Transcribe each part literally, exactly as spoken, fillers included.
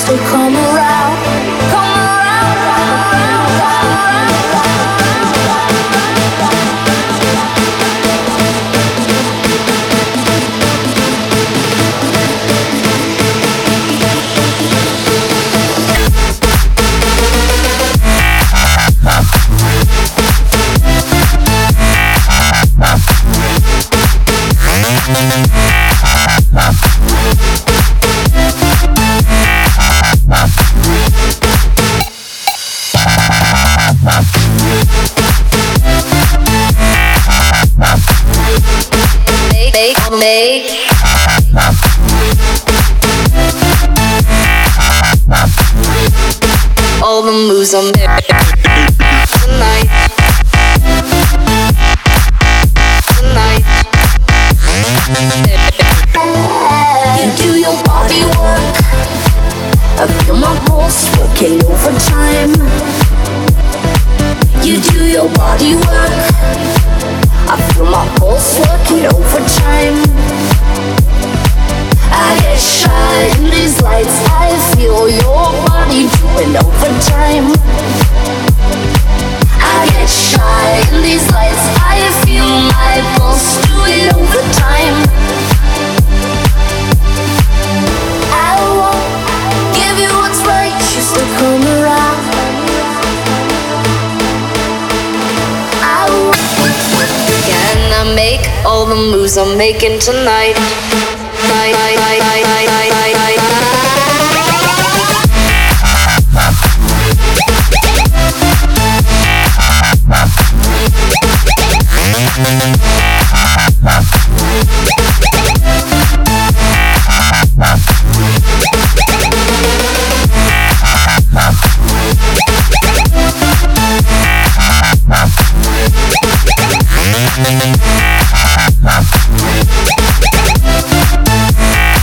to come around, come around, come around. Make, make all the moves I'm there tonight, tonight. You do your body work, I feel my pulse working overtime. You do your body work, I feel my pulse working overtime. I get shy in these lights, I feel your body doing overtime. I get shy in these lights, I feel my pulse doing overtime. I won't give you what's right, just to come around. I won't. Can I make all the moves I'm making tonight? Night, night, night, night, night, night, night, night.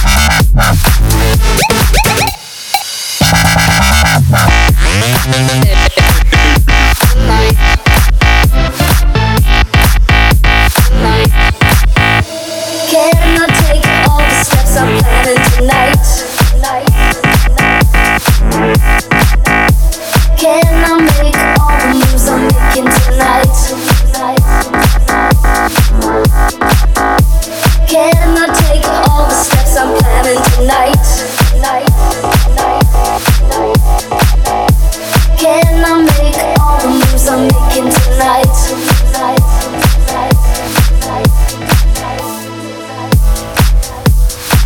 Yeah.